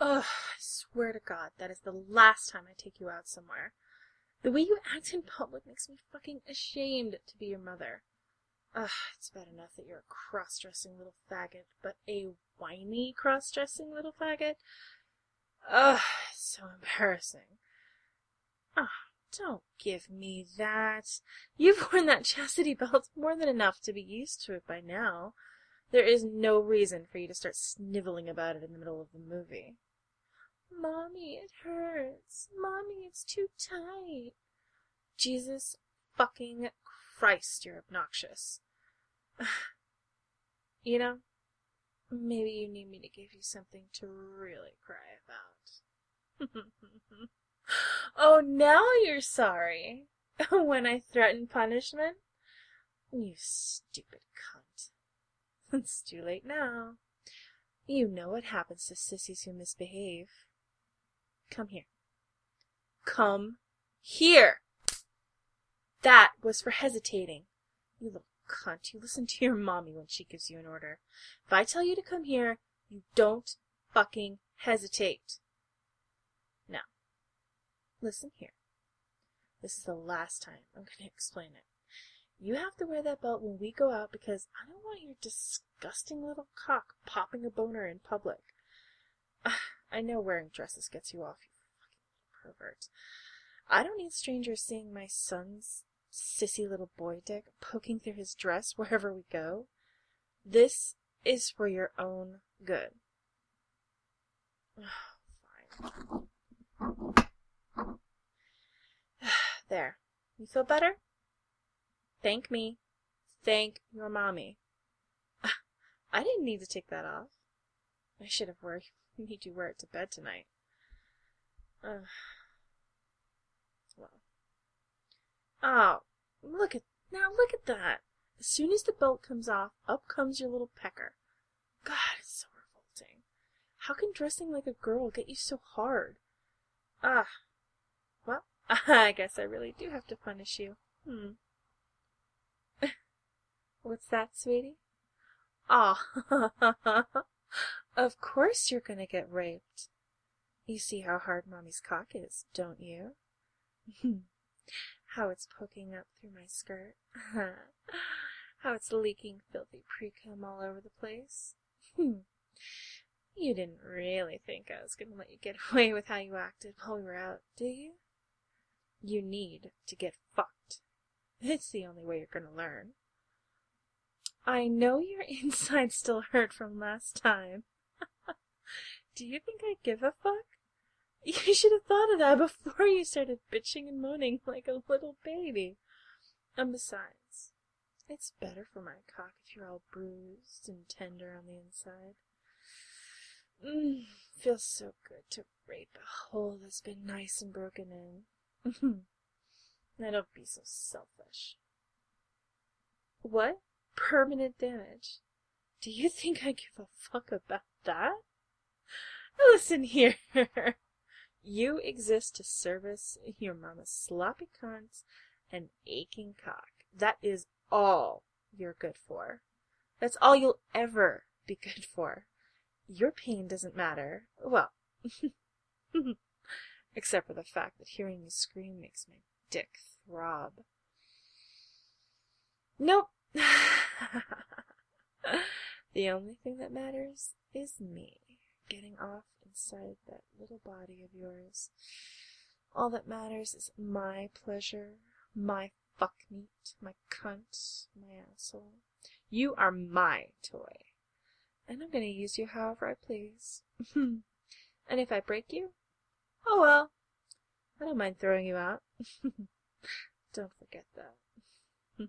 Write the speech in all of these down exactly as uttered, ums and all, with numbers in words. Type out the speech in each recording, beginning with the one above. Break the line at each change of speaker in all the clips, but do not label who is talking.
Ugh, I swear to God, that is the last time I take you out somewhere. The way you act in public makes me fucking ashamed to be your mother. Ugh, it's bad enough that you're a cross-dressing little faggot, but a whiny cross-dressing little faggot? Ugh, it's so embarrassing. Ah, don't give me that. You've worn that chastity belt more than enough to be used to it by now. There is no reason for you to start sniveling about it in the middle of the movie. Mommy, it hurts. Mommy, it's too tight. Jesus fucking Christ, you're obnoxious. You know, maybe you need me to give you something to really cry about. Oh, now you're sorry. When I threaten punishment? You stupid cunt. It's too late now. You know what happens to sissies who misbehave. Come here. Come here! That was for hesitating. You little cunt, you listen to your mommy when she gives you an order. If I tell you to come here, you don't fucking hesitate. Now, listen here. This is the last time I'm going to explain it. You have to wear that belt when we go out because I don't want your disgusting little cock popping a boner in public. Uh, I know wearing dresses gets you off, you fucking pervert. I don't need strangers seeing my son's sissy little boy dick poking through his dress wherever we go. This is for your own good. Oh, fine. There. You feel better? Thank me. Thank your mommy. I didn't need to take that off. I should have worried, made you wear it to bed tonight. Uh, well. Oh, look at, now look at that. As soon as the belt comes off, up comes your little pecker. God, it's so revolting. How can dressing like a girl get you so hard? Ah, well, I guess I really do have to punish you. Hmm. What's that, sweetie? Aw, of course you're gonna get raped. You see how hard Mommy's cock is, don't you? How it's poking up through my skirt. How it's leaking filthy pre-cum all over the place. You didn't really think I was gonna let you get away with how you acted while we were out, do you? You need to get fucked. It's the only way you're gonna learn. I know your insides still hurt from last time. Do you think I give a fuck? You should have thought of that before you started bitching and moaning like a little baby. And besides, it's better for my cock if you're all bruised and tender on the inside. Mmm, feels so good to rape a hole that's been nice and broken in. Now don't be so selfish. What? Permanent damage? Do you think I give a fuck about that? Listen here. You exist to service your mama's sloppy cunts and aching cock. That is all you're good for. That's all you'll ever be good for. Your pain doesn't matter. Well, except for the fact that hearing you scream makes my dick throb. Nope. The only thing that matters is me getting off inside that little body of yours. All that matters is my pleasure, my fuck meat, my cunt, my asshole. You are my toy, and I'm gonna use you however I please. And if I break you, oh well, I don't mind throwing you out. Don't forget that.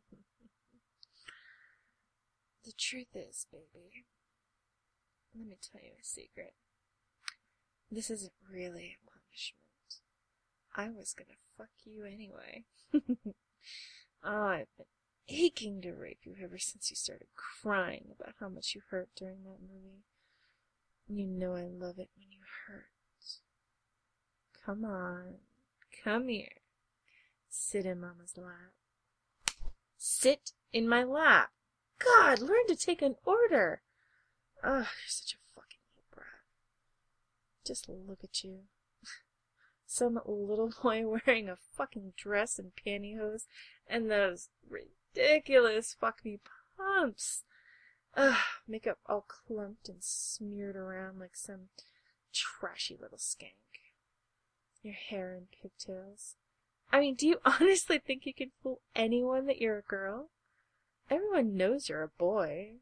The truth is, baby, let me tell you a secret. This isn't really a punishment. I was gonna fuck you anyway. Oh, I've been aching to rape you ever since you started crying about how much you hurt during that movie. You know I love it when you hurt. Come on, come here. Sit in Mama's lap. Sit in my lap. God, learn to take an order. Ugh, you're such a fucking little brat. Just look at you. Some little boy wearing a fucking dress and pantyhose and those ridiculous fucking pumps. Ugh, makeup all clumped and smeared around like some trashy little skank. Your hair in pigtails. I mean, do you honestly think you can fool anyone that you're a girl? Everyone knows you're a boy.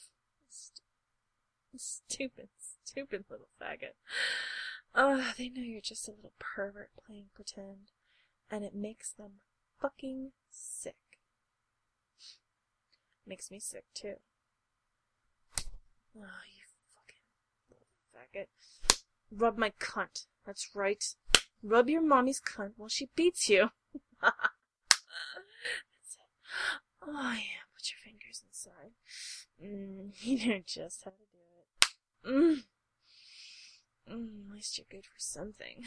Stupid, stupid little faggot. Ugh, they know you're just a little pervert playing pretend, and it makes them fucking sick. Makes me sick, too. Oh, you fucking little faggot. Rub my cunt. That's right. Rub your mommy's cunt while she beats you. That's it. Oh, yeah, put your fingers inside. Mm, you know just how to do it. Mm. Mm, at least you're good for something.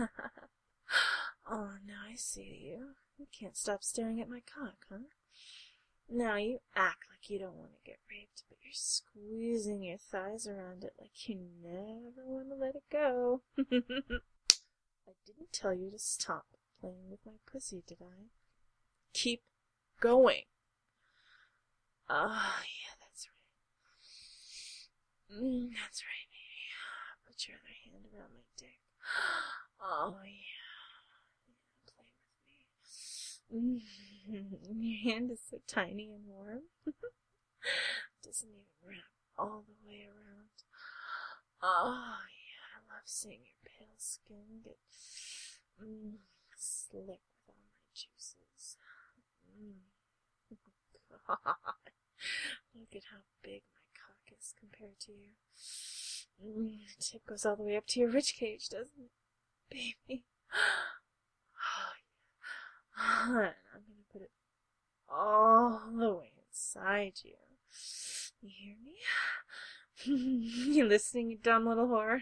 Oh, now I see you. You can't stop staring at my cock, huh? Now you act like you don't want to get raped, but you're squeezing your thighs around it like you never want to let it go. I didn't tell you to stop playing with my pussy, did I? Keep going. Ah, oh, yeah, that's right. Mm, that's right, baby. Put your other hand around my dick. Oh, yeah. yeah play with me. Mm, your hand is so tiny and warm. Doesn't even wrap all the way around. Oh, yeah, I love seeing your pale skin get mm, slick with all my juices. Mm. God. Look at how big my cock is compared to you. Mm, the tip goes all the way up to your rich cage, doesn't it, baby? Oh, yeah. And I'm gonna put it all the way inside you. You hear me? You listening, you dumb little whore?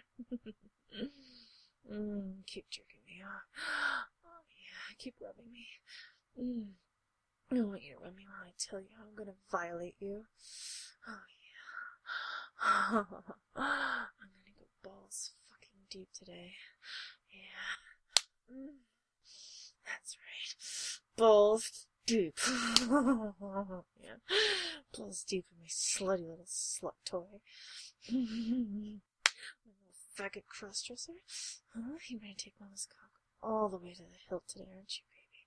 mm, keep jerking me off. Oh, yeah, keep rubbing me. Mm. I want you to rub me while I tell you how I'm gonna violate you. Oh, yeah. I'm gonna go balls fucking deep today. Yeah. Mm. That's right. Balls deep. Yeah. Balls deep in my slutty little slut toy. My little faggot crossdresser. Huh? You're gonna take Mama's cock all the way to the hilt today, aren't you, baby?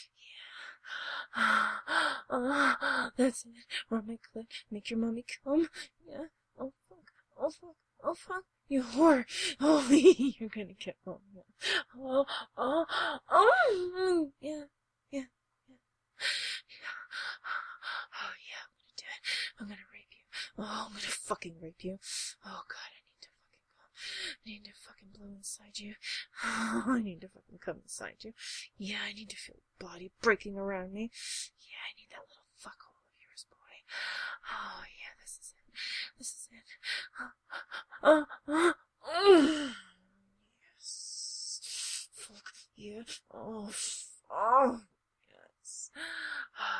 Yeah. That's it. Rub my clit. Make your mommy come. Yeah. Oh, fuck. Oh, fuck. Oh, fuck. You whore. Oh, you're gonna get home. Yeah. Oh, oh, oh. Yeah. Yeah. Yeah. Oh, yeah, I'm gonna do it. I'm gonna rape you. Oh, I'm gonna fucking rape you. Oh, God, I need to fucking come. I need to fucking blow inside you. Oh, I need to fucking come inside you. Yeah, I need to feel your body breaking around me. Yeah, I need that little fuckhole of yours, boy. Oh, yeah, this is it. This is it. Oh, oh, oh. Yes. Fuck. Yeah. Oh, oh. Yes. Oh,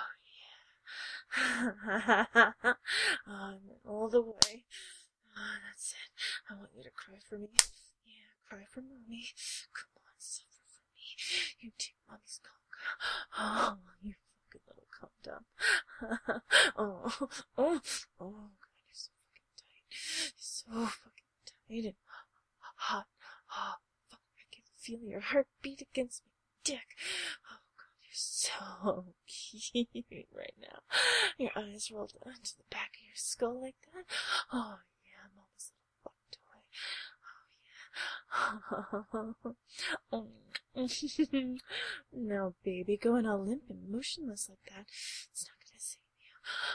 oh, and then all the way. Oh, that's it. I want you to cry for me. Yeah, cry for mommy. Come on, suffer for me. You take mommy's cock. Oh, you fucking little cum dump. Oh, oh, oh, God, you're so fucking tight. You're so fucking tight and hot. Oh, fuck, I can feel your heartbeat against my dick. Oh, you're so cute right now. Your eyes rolled onto the back of your skull like that. Oh, yeah, Mama's little fuck toy. Oh, yeah. Now, baby, going all limp and motionless like that, it's not gonna save you.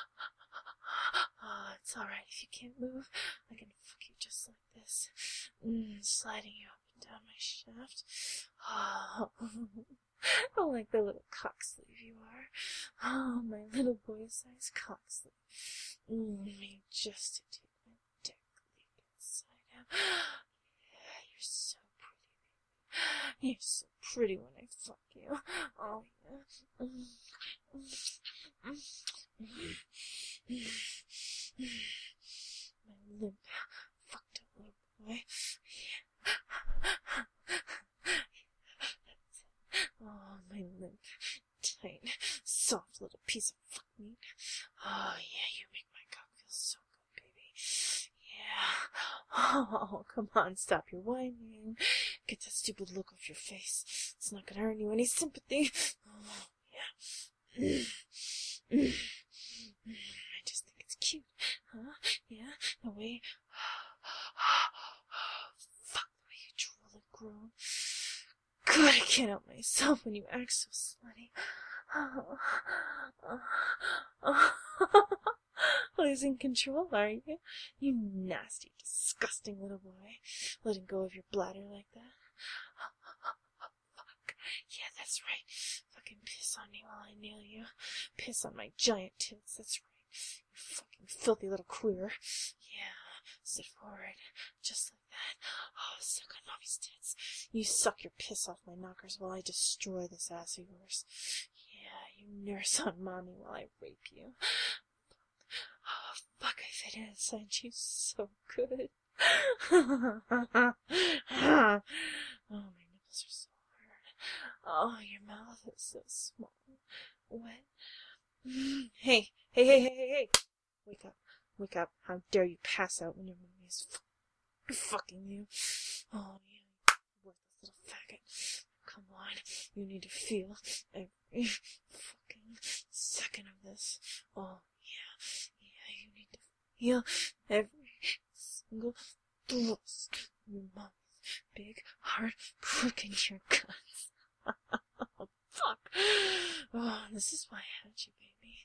Oh, it's alright if you can't move. I can fuck you just like this. Mm, sliding you up and down my shaft. Oh. Oh, like the little cock sleeve you are. Oh, my little boy-sized cock sleeve. Mm, me just to take my dick leak inside out. Yeah, you're so pretty. You're so pretty when I fuck you. Oh, yeah. Mm, mm, mm, mm, mm. My limp, fucked up little boy. Yeah. little piece of fuck meat. Oh, yeah, you make my cock feel so good, baby. Yeah. Oh, come on, stop your whining. Get that stupid look off your face. It's not gonna earn you any sympathy. Oh, yeah. I just think it's cute. Huh? Yeah? The way... Fuck, the way you drool and groan. God, I can't help myself when you act so slutty. Oh, oh, oh. Losing control, are you? You nasty, disgusting little boy. Letting go of your bladder like that. Fuck. Yeah, that's right. Fucking piss on me while I nail you. Piss on my giant tits, that's right. You fucking filthy little queer. Yeah, sit forward. Just like that. Oh, suck on mommy's tits. You suck your piss off my knockers while I destroy this ass of yours. Yeah, you nurse on mommy while I rape you. Oh, fuck, I fit inside you so good. Oh, my nipples are so hard. Oh, your mouth is so small. Wet. Hey, hey, hey, hey, hey, hey. Wake up, wake up. How dare you pass out when your mommy is f- fucking you. Oh, you worthless little faggot. Come on, you need to feel every fucking second of this. Oh, yeah, yeah, you need to feel every single thrust of your mommy's big, hard prick in your guts. Oh, fuck. Oh, this is why I had you, baby.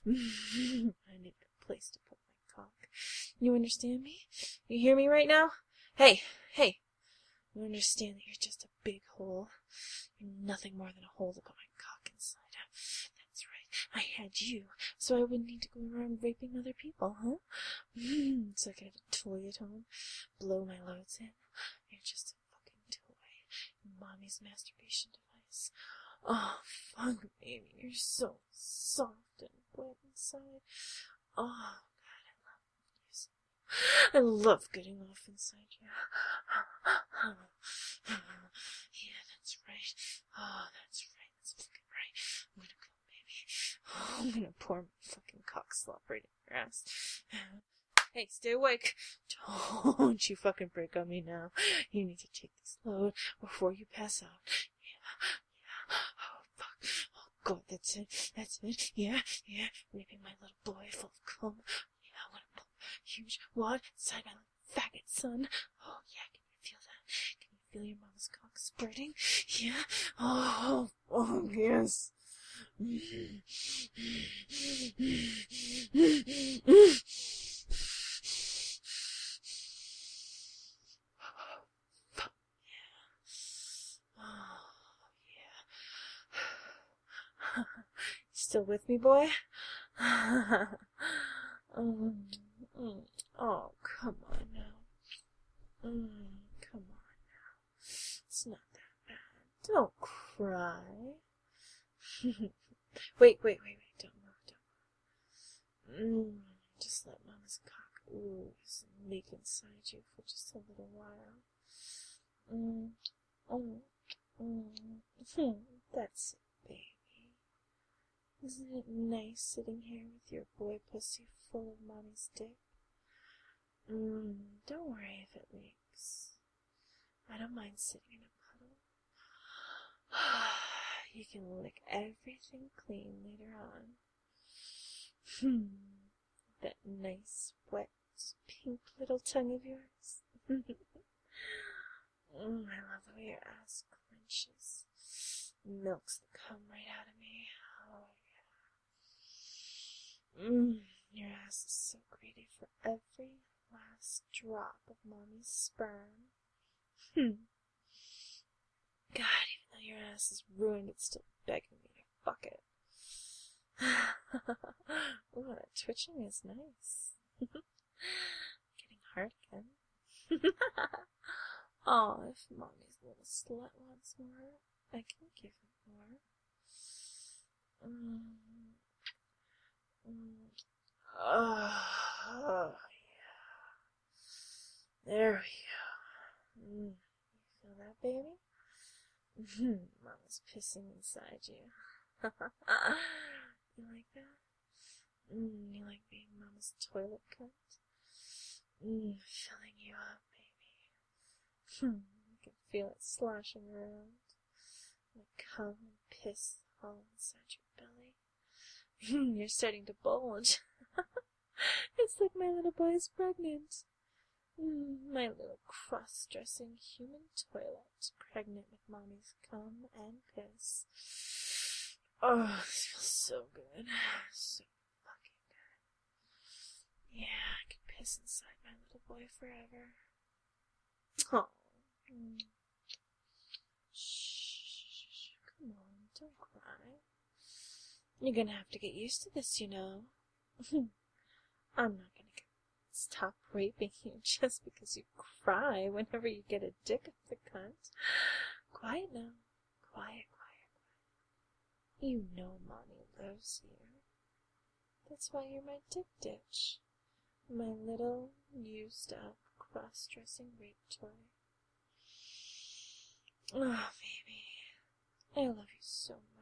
I need a place to put my cock. You understand me? You hear me right now? Hey, hey. You understand that you're just a big hole? You're nothing more than a hole to put my cock inside. That's right. I had you, so I wouldn't need to go around raping other people, huh? Mm, so I could have a toy at home, blow my loads in. You're just a fucking toy. Mommy's masturbation device. Oh, fuck, baby. You're so soft and wet inside. Oh, God, I love you. I love getting off inside you. Yeah, that's right. Oh, that's right. That's fucking right. I'm gonna go, baby. Oh, I'm gonna pour my fucking cock slop right in your ass. Hey, stay awake. Don't you fucking break on me now. You need to take this load before you pass out. Yeah, yeah. Oh, fuck. Oh, God, that's it. That's it. Yeah, yeah. Raping my little boy full of cum. Yeah, I want to pump huge wad inside my little faggot son. Oh, yeah, can you feel that? Can you feel your mama's cock spurting? Yeah? Oh, oh, yes. Still with me, boy? um, mm, oh, come on now. Mm, come on now. It's not that bad. Don't cry. wait, wait, wait, wait. Don't move, don't move. Mm, just let Mama's cock ooze and leak inside you for just a little while. Mm, mm, mm. That's it, baby. Isn't it nice sitting here with your boy pussy full of Mommy's dick? Mm, don't worry if it leaks. I don't mind sitting in a puddle. You can lick everything clean later on. Hmm, that nice, wet, pink little tongue of yours. mm, I love the way your ass clenches. Milks the cum right out of me. Oh, yeah. Mmm, your ass is so greedy for every last drop of Mommy's sperm. Hmm. God, even though your ass is ruined, it's still begging me to fuck it. Ooh, that twitching is nice. Getting hard again. Oh, if Mommy's little slut wants more, I can give him more. Mm. Mm. Oh, oh, yeah. There we go. Mm. You feel that, baby? Mama's pissing inside you. You like that? Mm, you like being Mama's toilet cunt? Mm, filling you up, baby. Hmm, I can feel it sloshing around. And cum and piss all inside your belly. You're starting to bulge. It's like my little boy is pregnant. Mm, my little cross-dressing human toilet, pregnant with Mommy's cum and piss. Oh, this feels so good. So fucking good. Yeah, I could piss inside my little boy forever. Oh. Mm. Shh. Come on, don't cry. You're gonna have to get used to this, you know. I'm not gonna get, stop raping you just because you cry whenever you get a dick up the cunt. Quiet now. Quiet, quiet, quiet. You know Mommy loves you. That's why you're my dick ditch. My little, used-up, cross-dressing rape toy. Oh, baby. I love you so much.